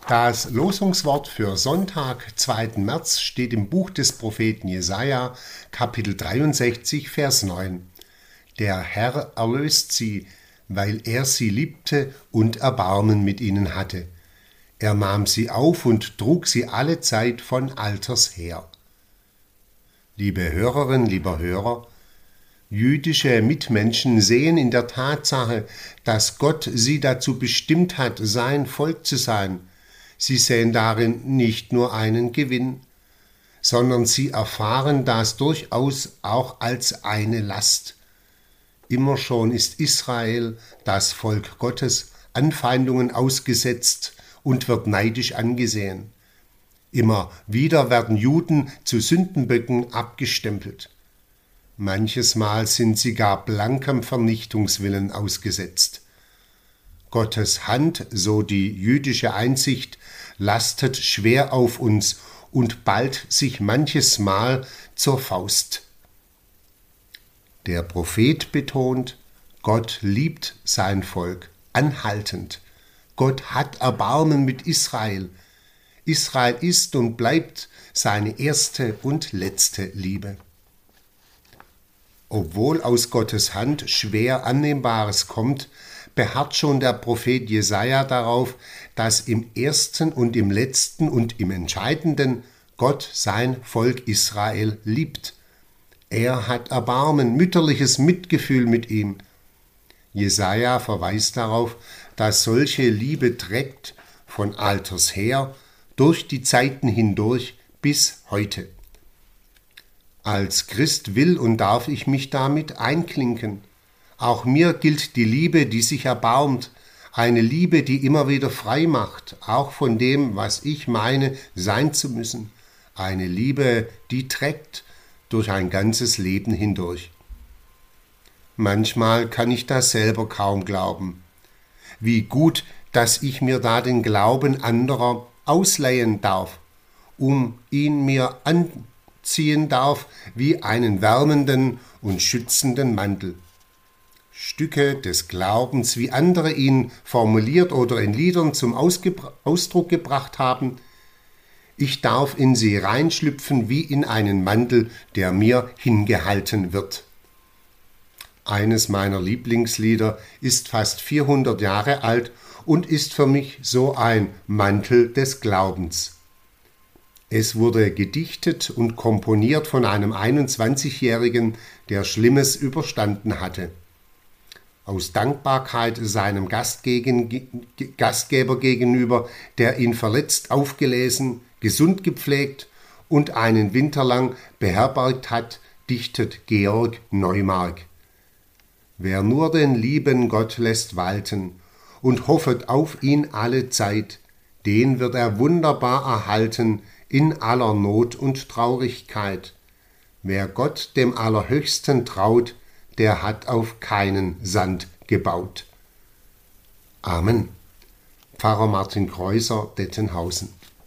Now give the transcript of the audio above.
Das Losungswort für Sonntag, 2. März, steht im Buch des Propheten Jesaja, Kapitel 63, Vers 9. Der Herr erlöst sie, weil er sie liebte und Erbarmen mit ihnen hatte. Er nahm sie auf und trug sie allezeit von Alters her. Liebe Hörerin, lieber Hörer, jüdische Mitmenschen sehen in der Tatsache, dass Gott sie dazu bestimmt hat, sein Volk zu sein. Sie sehen darin nicht nur einen Gewinn, sondern sie erfahren das durchaus auch als eine Last. Immer schon ist Israel, das Volk Gottes, Anfeindungen ausgesetzt und wird neidisch angesehen. Immer wieder werden Juden zu Sündenböcken abgestempelt. Manches Mal sind sie gar blankem Vernichtungswillen ausgesetzt. Gottes Hand, so die jüdische Einsicht, lastet schwer auf uns und ballt sich manches Mal zur Faust. Der Prophet betont, Gott liebt sein Volk anhaltend. Gott hat Erbarmen mit Israel. Israel ist und bleibt seine erste und letzte Liebe. Obwohl aus Gottes Hand schwer Annehmbares kommt, beharrt schon der Prophet Jesaja darauf, dass im Ersten und im Letzten und im Entscheidenden Gott sein Volk Israel liebt. Er hat Erbarmen, mütterliches Mitgefühl mit ihm. Jesaja verweist darauf, dass solche Liebe trägt von alters her, durch die Zeiten hindurch bis heute. Als Christ will und darf ich mich damit einklinken. Auch mir gilt die Liebe, die sich erbarmt, eine Liebe, die immer wieder frei macht, auch von dem, was ich meine, sein zu müssen. Eine Liebe, die trägt durch ein ganzes Leben hindurch. Manchmal kann ich das selber kaum glauben. Wie gut, dass ich mir da den Glauben anderer ausleihen darf, ihn mir anziehen darf wie einen wärmenden und schützenden Mantel. Stücke des Glaubens, wie andere ihn formuliert oder in Liedern zum Ausdruck gebracht haben. Ich darf in sie reinschlüpfen wie in einen Mantel, der mir hingehalten wird. Eines meiner Lieblingslieder ist fast 400 Jahre alt und ist für mich so ein Mantel des Glaubens. Es wurde gedichtet und komponiert von einem 21-Jährigen, der Schlimmes überstanden hatte. Aus Dankbarkeit seinem Gastgeber gegenüber, der ihn verletzt aufgelesen, gesund gepflegt und einen Winter lang beherbergt hat, dichtet Georg Neumark. Wer nur den lieben Gott lässt walten und hoffet auf ihn alle Zeit, den wird er wunderbar erhalten in aller Not und Traurigkeit. Wer Gott dem Allerhöchsten traut, der hat auf keinen Sand gebaut. Amen. Pfarrer Martin Kreuser, Dettenhausen.